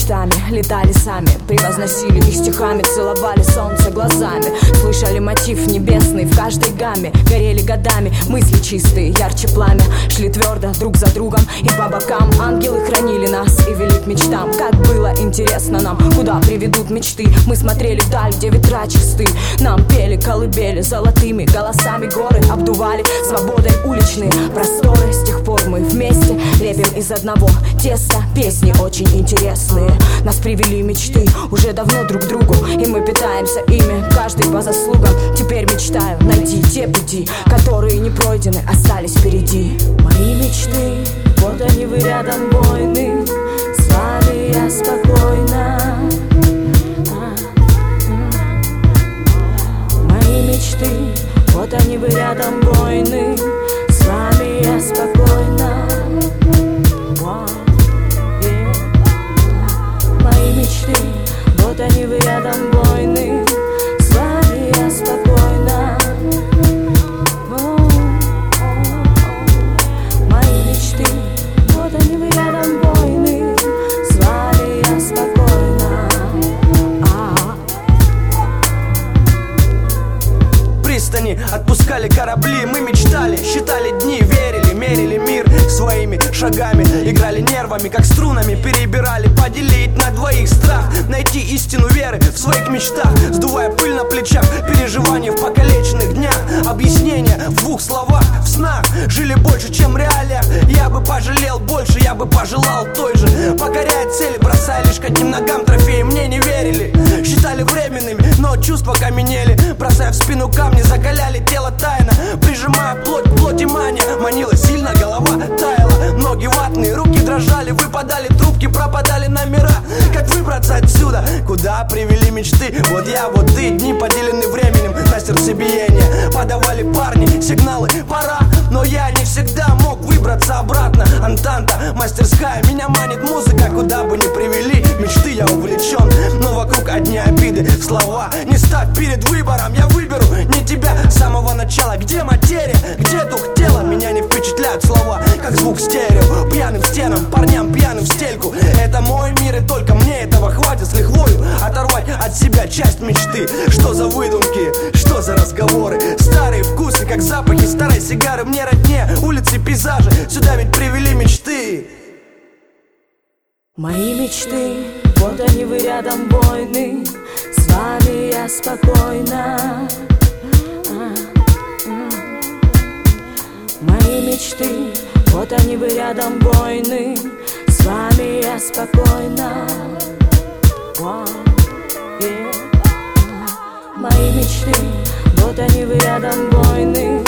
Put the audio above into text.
мечтами летали сами, превозносили их стихами, целовали солнце глазами, слышали мотив небесный в каждой гамме, горели годами мысли чистые, ярче пламя, шли твердо друг за другом, и по бокам ангелы хранили нас и вели к мечтам. Как было интересно нам, куда приведут мечты. Мы смотрели вдаль, где ветра чисты, нам пели колыбели золотыми голосами, горы обдували свободой уличные просторы. С тех пор мы вместе лепим из одного теста песни очень интересные. Нас привели мечты уже давно друг к другу, и мы питаемся ими, каждый по заслугам. Теперь мечтаю найти те пути, которые не пройдены, остались впереди. Мои мечты, вот они вы рядом, войны. С вами я спокойна. Мои мечты, вот они вы рядом, войны. С вами я спокойна. Мои мечты, вот они вы рядом, войны. С вами я спокойна. Мои мечты, вот они вы рядом, войны. С вами я спокойна. Пристани отпускали корабли, мы мечтали, считали дни, верили, мерили мир своими шагами, играли нервами, как струнами, перебирали, поделить на двоих страх, найти истину веры в своих мечтах, сдувая пыль на плечах, переживания в покалеченных днях, объяснения в двух словах, в снах, жили больше, чем в реалиях. Я бы пожалел больше, я бы пожелал той же, покоряя цели, бросая лишь к одним ногам трофеи. Мне не верили, считали временными, но чувства каменели, бросая в спину камни, закаляли тело тайно, прижимая плоть к плоти мания, манила сильно, голова таяла, ноги ватные, руки дрожали, выпадали трубки, пропадали номера. Как выбраться отсюда? Куда привели мечты? Вот я, вот ты, дни поделены временем на сердцебиение. Подавали парни сигналы, пора, но я не всегда мог выбраться обратно. Антанта, мастерская, меня манит музыка, куда бы ни привели мечты, я увлечен, но вокруг одни обиды, слова. Не ставь перед выбором, я выберу не тебя с самого начала. Где материя, где дух тела? Меня не впечатляют слова, как звук стерео, пьяным стенам, парням пьяным в стельку. Это мой мир, и только мне этого хватит с лихвою оторвать от себя часть мечты. Что за выдумки, что за разговоры, старые вкусы, как запахи старой сигары. Мне роднее улицы, пейзажи, сюда ведь привели мечты. Мои мечты, вот они вы рядом, войны. С вами я спокойна. Мои мечты, вот они вы рядом, войны. С вами я спокойна. Мои мечты, вот они вы рядом, войны.